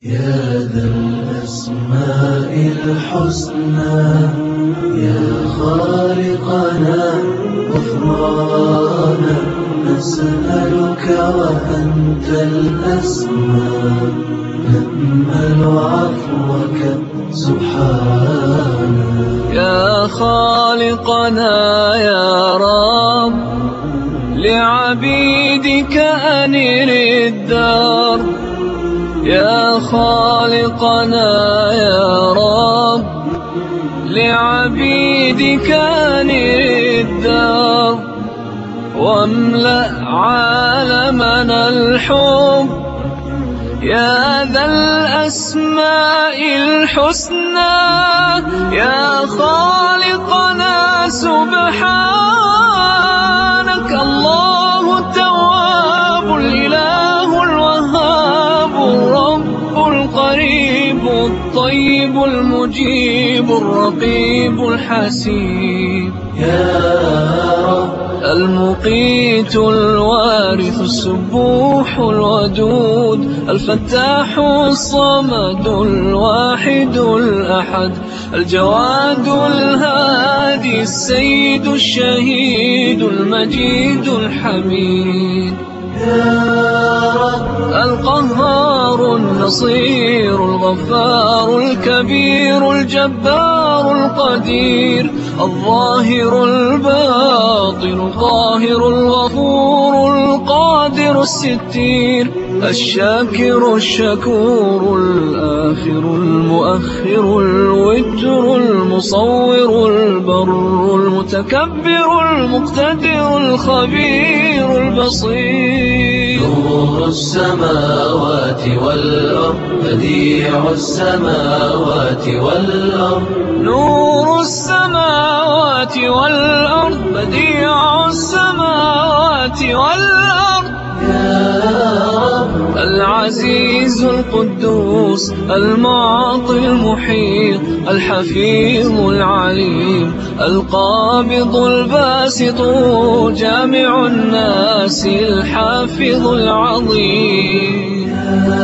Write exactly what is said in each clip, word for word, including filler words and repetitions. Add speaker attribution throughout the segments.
Speaker 1: يا ذا الأسماء الحسنى يا خالقنا غفرانا نسألك وأنت الأسمى نأمل عفوك سبحانا.
Speaker 2: يا خالقنا يا رب لعبيدك أنر الدار. يا خالقنا يا رب لعبيدك أنر الدار واملأ عالمنا الحب. يا ذا الأسماء الحسنى يا خالقنا سبحانك. الله التواب الإله الوهاب الرب القريب الطيب المجيب الرقيب الحسيب.
Speaker 1: يا رب
Speaker 2: المقيت الوارث السبوح الودود الفتاح الصمد الواحد الأحد الجواد الهادي السيد الشهيد المجيد الحميد. القهار النصير الغفار الكبير الجبار القدير الظاهر الباطن القاهر الغفور القادر الستير الشاكر الشكور الآخر المؤخر الوتر المصور البر المتكبر المقتدر الخبير البصير.
Speaker 1: نور السماوات والأرض بديع السماوات والأرض.
Speaker 2: نور السماوات والأرض بديع السماوات والأرض. العزيز القدوس المعطي المحيط الحفيظ العليم القابض الباسط جامع الناس الحافظ العظيم.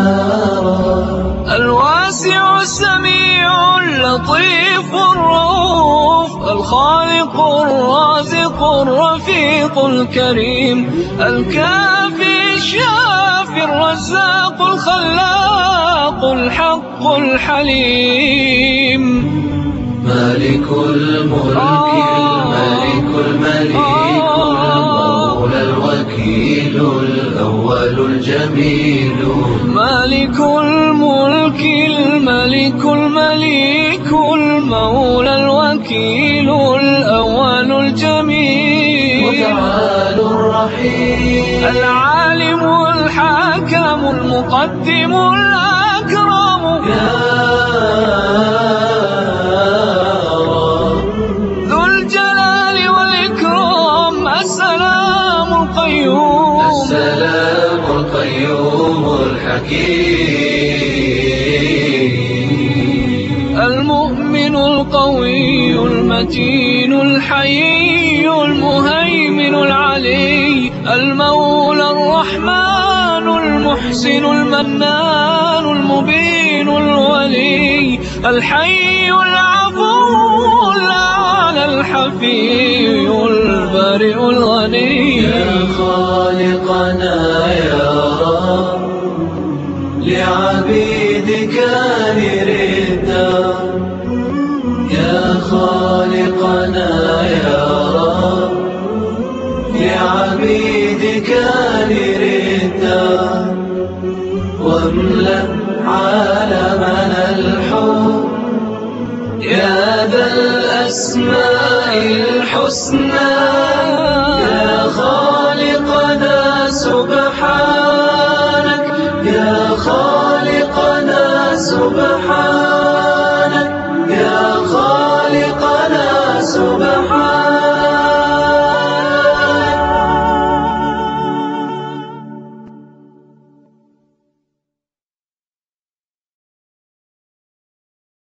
Speaker 2: الواسع السميع اللطيف الرؤوف الخالق الرازق الرفيق الكريم الكافي الشافي الرزاق الخلاق الحق الحليم.
Speaker 1: مالك الملك الملك المليك المولى الوكيل الأول الجميل.
Speaker 2: مالك الملك الملك المليك المولى الوكيل الأول الجميل.
Speaker 1: متعال الرحيم
Speaker 2: العالم الحاكم المقدم الأكرم.
Speaker 1: يا
Speaker 2: ذو الجلال والإكرام السلام القيوم.
Speaker 1: السلام القيوم الحكيم.
Speaker 2: المؤمن القوي المتين الحيي المهيمن العلي المولى الرحمن المحسن المنان المبين الولي الحي العفو الأعلى الحفي البارئ الغني.
Speaker 1: يا خالقنا يا رب لعبيدك أنر الدار. يا خالقنا يا رب لعبيدك أنر الدار واملأ عالمنا الحب. يا ذا الأسماء الحسنى